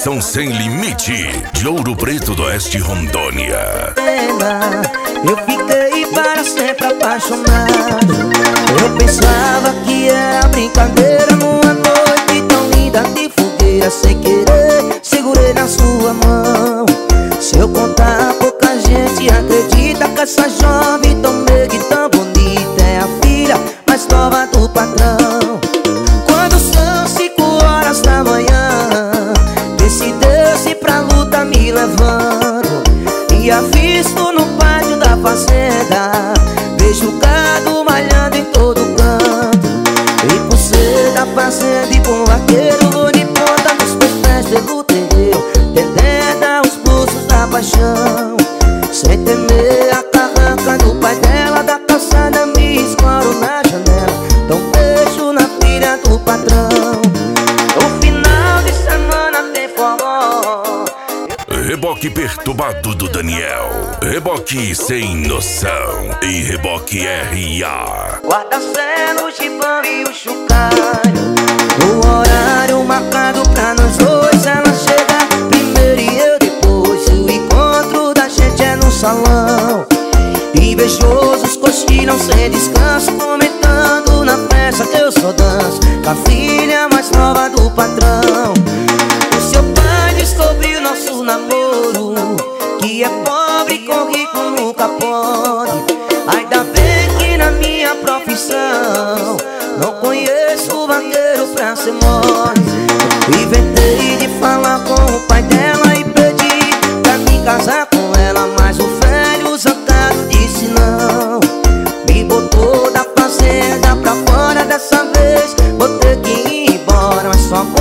Diversão sem limite de Ouro Preto do Oeste, Rondônia. Eu fiquei para sempre apaixonado. Eu pensava que era brincadeira numa noite tão linda de fogueira. Sem querer, segurei na sua mão. Se eu contar, pouca gente acredita que essa jovem tão meiga e tão bonita é a filha mais nova do patrão. Quando são 5 horas da manhã, decideu-se pra luta me levando. E avisto no pátio da fazenda, vejo o gado malhando em todo canto. E por ser da fazenda e bom vaqueiro, vou de ponta nos pés pelo terreiro, tendendo aos pulsos da paixão. Sem temer a carranca do pai dela, da calçada me escoro na janela. Dou um beijo na filha do patrão. No final de semana tem forró. Reboque perturbado do Daniel, reboque sem noção e reboque R.A. Guarda-celo, o Gibão e o chocalho. O horário marcado pra nós dois, ela chega primeiro e eu depois. O encontro da gente é no salão. Invejosos cochilam sem descanso, comentando na festa que eu só danço com a filha mais nova do patrão. O seu pai descobriu nosso namoro, que é pobre com rico nunca pode. Ainda bem que na minha profissão não conheço vaqueiro pra ser mole. Inventei de falar com o pai dela e pedi pra me casar com ela, mas o velho zancado disse não. Me botou da fazenda pra fora, dessa vez vou ter que ir embora, mas só